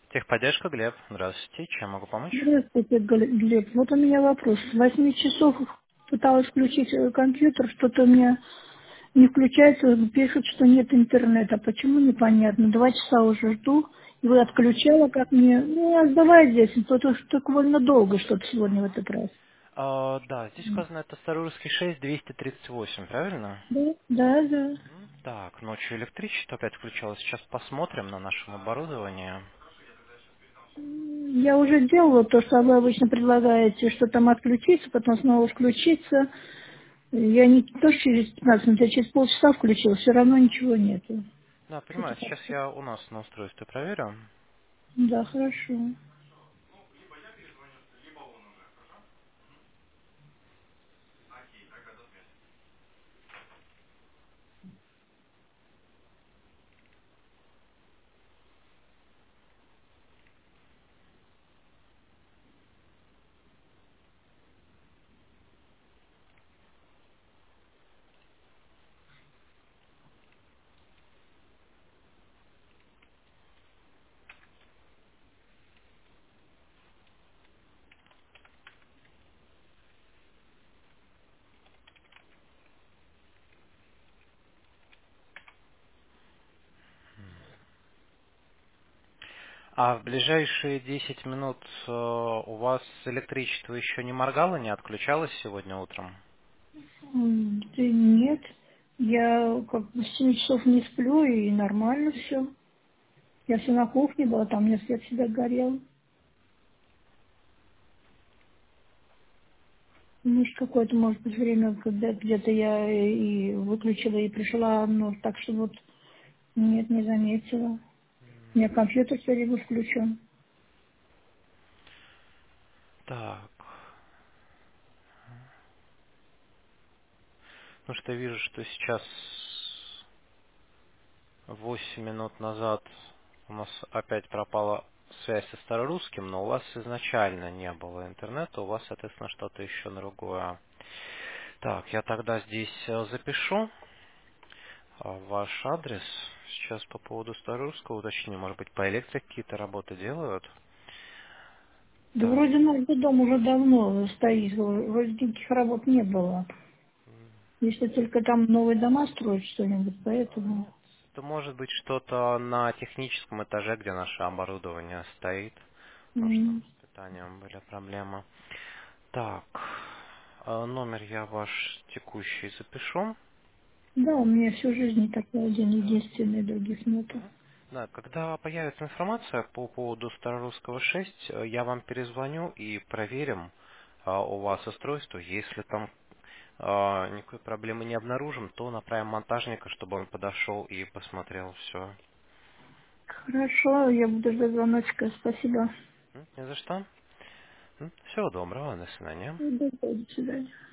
Техподдержка, Глеб. Здравствуйте. Чем могу помочь? Здравствуйте, Глеб. Вот у меня вопрос. С 8 часов пыталась включить компьютер, что-то у меня не включается, пишут, что нет интернета. Почему, непонятно. 2 часа уже жду, его отключала, как мне... Ну, я сдавай здесь, потому что так довольно долго что-то сегодня в этот раз. Да, здесь сказано, это Старорусский 6, 238, правильно? Да, да, да. Так, ночью электричество опять включалось. Сейчас посмотрим на нашем оборудовании. Я уже делала то, что вы обычно предлагаете, что там отключиться, потом снова включиться. Я не то, что через 15 минут, я через полчаса включила, все равно ничего нету. Да, Что-то понимаю. Сейчас как-то. я у нас на устройстве проверю. Да, хорошо. А в ближайшие 10 минут у вас электричество еще не моргало, не отключалось сегодня утром? Да нет, я как бы с 7 часов не сплю, и нормально все. Я все на кухне была, там мне свет всегда горел. Может, какое-то, может быть, время, когда где-то я и выключила, и пришла, но так что вот нет, не заметила. У меня компьютер все время включен. Так, потому что я вижу, что сейчас 8 минут назад у нас опять пропала связь со старорусским, но у вас изначально не было интернета, у вас, соответственно, что-то еще другое. Так, я тогда здесь запишу ваш адрес. Сейчас по поводу старорусского уточню. Может быть, по электрике какие-то работы делают? Да Так, вроде наш дом уже давно стоит, вроде никаких работ не было. Если только там новые дома строят что-нибудь, поэтому... ну, это может быть что-то на техническом этаже, где наше оборудование стоит. Может, там м, с питанием были проблемы. Так, номер я ваш текущий запишу. Да, у меня всю жизнь такой один единственный, других нету. Мгм. Да, когда появится информация по поводу Старорусского 6, я вам перезвоню и проверим у вас устройство. Если там никакой проблемы не обнаружим, то направим монтажника, чтобы он подошел и посмотрел все. Хорошо, я буду ждать звоночка. Спасибо. Не за что. Всего доброго, до свидания. До свидания.